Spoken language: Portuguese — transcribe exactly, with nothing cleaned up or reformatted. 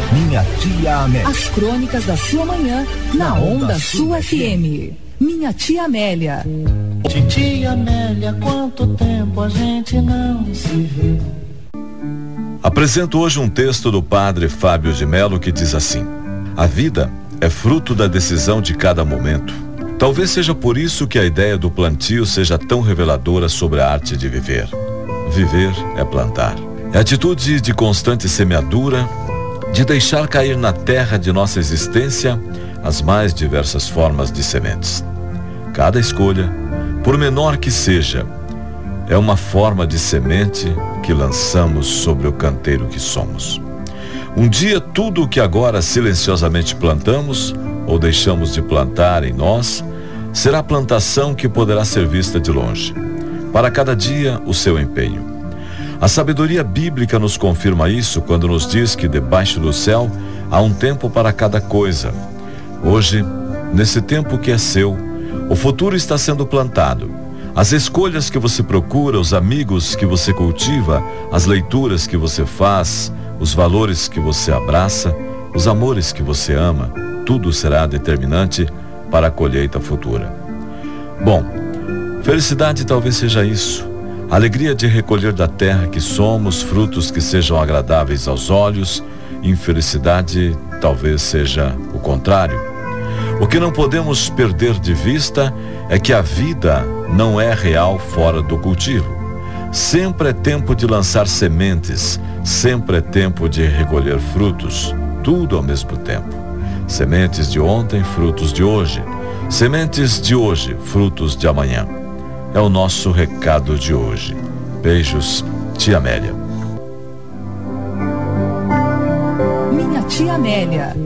Minha Tia Amélia. As crônicas da sua manhã na Onda Sul F M. Minha Tia Amélia. Tia Amélia, quanto tempo a gente não se vê. Apresento hoje um texto do padre Fábio de Mello que diz assim: a vida é fruto da decisão de cada momento. Talvez seja por isso que a ideia do plantio seja tão reveladora sobre a arte de viver. Viver é plantar. É atitude de constante semeadura, de deixar cair na terra de nossa existência as mais diversas formas de sementes. Cada escolha, por menor que seja, é uma forma de semente que lançamos sobre o canteiro que somos. Um dia, tudo o que agora silenciosamente plantamos ou deixamos de plantar em nós será plantação que poderá ser vista de longe. Para cada dia, o seu empenho. A sabedoria bíblica nos confirma isso quando nos diz que debaixo do céu há um tempo para cada coisa. Hoje, nesse tempo que é seu, o futuro está sendo plantado. As escolhas que você procura, os amigos que você cultiva, as leituras que você faz, os valores que você abraça, os amores que você ama, tudo será determinante para a colheita futura. Bom, felicidade talvez seja isso. A alegria de recolher da terra que somos frutos que sejam agradáveis aos olhos. Infelicidade talvez seja o contrário. O que não podemos perder de vista é que a vida não é real fora do cultivo. Sempre é tempo de lançar sementes, sempre é tempo de recolher frutos, tudo ao mesmo tempo. Sementes de ontem, frutos de hoje. Sementes de hoje, frutos de amanhã. É o nosso recado de hoje. Beijos, Tia Amélia. Minha Tia Amélia.